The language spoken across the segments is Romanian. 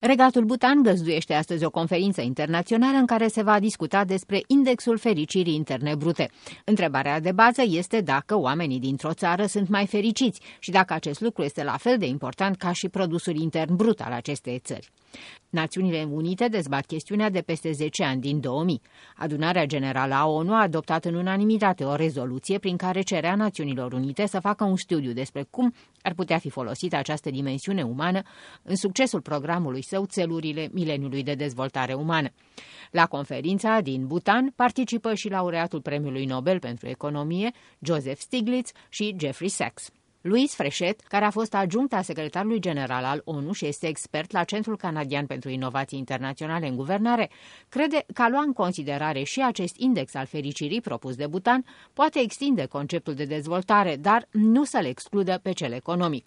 Regatul Bhutan găzduiește astăzi o conferință internațională în care se va discuta despre indexul fericirii interne brute. Întrebarea de bază este dacă oamenii dintr-o țară sunt mai fericiți și dacă acest lucru este la fel de important ca și produsul intern brut al acestei țări. Națiunile Unite dezbat chestiunea de peste 10 ani, din 2000. Adunarea Generală a ONU a adoptat în unanimitate o rezoluție prin care cerea Națiunilor Unite să facă un studiu despre cum ar putea fi folosită această dimensiune umană în succesul programului său Țelurile Mileniului de Dezvoltare Umană. La conferința din Bhutan participă și laureatul Premiului Nobel pentru Economie, Joseph Stiglitz și Jeffrey Sachs. Louise Fréchette, care a fost adjuncta secretarului general al ONU și este expert la Centrul Canadian pentru Inovații Internaționale în Guvernare, crede că a lua în considerare și acest index al fericirii propus de Bhutan poate extinde conceptul de dezvoltare, dar nu să-l excludă pe cel economic.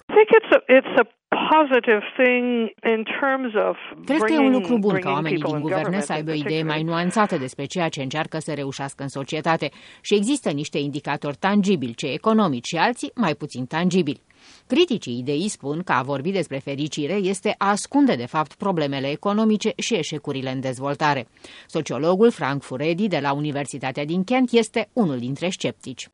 Cred că e un lucru bun ca oamenii din guverne să aibă o idee mai nuanțată despre ceea ce încearcă să reușească în societate și există niște indicatori tangibili, cei economici, și alții mai puțin tangibili. Criticii ideii spun că a vorbi despre fericire este a ascunde de fapt problemele economice și eșecurile în dezvoltare. Sociologul Frank Furedi de la Universitatea din Kent este unul dintre sceptici.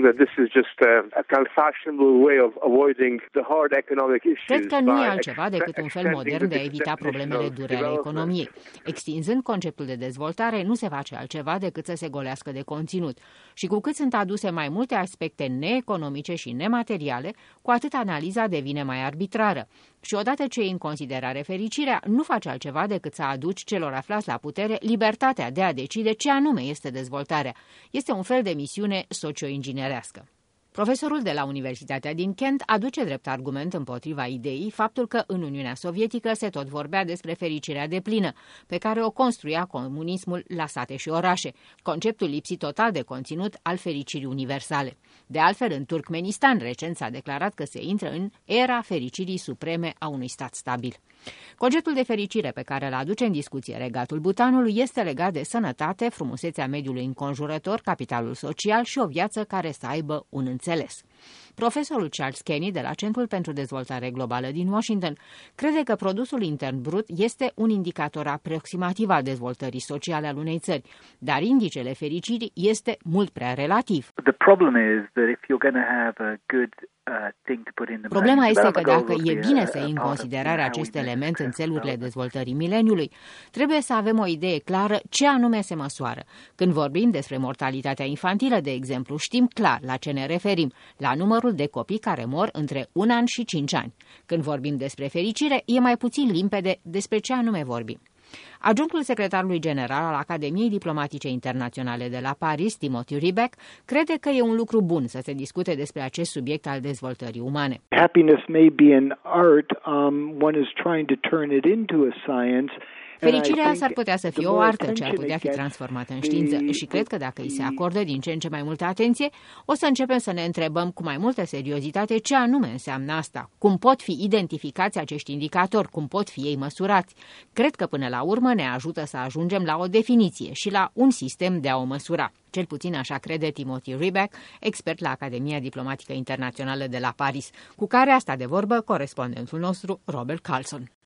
Cred că nu e altceva decât un fel modern de a evita problemele dure ale economiei. Extinzând conceptul de dezvoltare, nu se face altceva decât să se golească de conținut. Și cu cât sunt aduse mai multe aspecte neeconomice și nemateriale, cu atât analiza devine mai arbitrară. Și odată ce iei în considerare fericirea, nu faci altceva decât să aduci celor aflați la putere libertatea de a decide ce anume este dezvoltarea. Este un fel de misiune socio-inginerească. Profesorul de la Universitatea din Kent aduce drept argument împotriva ideii faptul că în Uniunea Sovietică se tot vorbea despre fericirea deplină, pe care o construia comunismul la sate și orașe, conceptul lipsit total de conținut al fericirii universale. De altfel, în Turkmenistan recent s-a declarat că se intră în era fericirii supreme a unui stat stabil. Conceptul de fericire pe care îl aduce în discuție Regatul Bhutanului este legat de sănătate, frumusețea mediului înconjurător, capitalul social și o viață care să aibă un înțeles. Profesorul Charles Kenny de la Centrul pentru Dezvoltare Globală din Washington crede că produsul intern brut este un indicator aproximativ al dezvoltării sociale al unei țări, dar indicele fericirii este mult prea relativ. Problema este că dacă e bine să iei în considerare acest element în țelurile dezvoltării mileniului, trebuie să avem o idee clară ce anume se măsoară. Când vorbim despre mortalitatea infantilă, de exemplu, știm clar la ce ne referim, la numărul de copii care mor între 1 an și 5 ani. Când vorbim despre fericire, e mai puțin limpede despre ce anume vorbim. Adjunctul secretarului general al Academiei Diplomatice Internaționale de la Paris, Timothy Riebeck, crede că e un lucru bun să se discute despre acest subiect al dezvoltării umane. Happiness may be an art, one is trying to turn it into a science. Fericirea s-ar putea să fie o artă ce ar putea fi transformată în știință și cred că dacă îi se acordă din ce în ce mai multă atenție, o să începem să ne întrebăm cu mai multă seriozitate ce anume înseamnă asta, cum pot fi identificați acești indicatori, cum pot fi ei măsurați. Cred că până la urmă ne ajută să ajungem la o definiție și la un sistem de a o măsura. Cel puțin așa crede Timothy Riebeck, expert la Academia Diplomatică Internațională de la Paris, cu care a stat de vorbă corespondentul nostru Robert Carlson.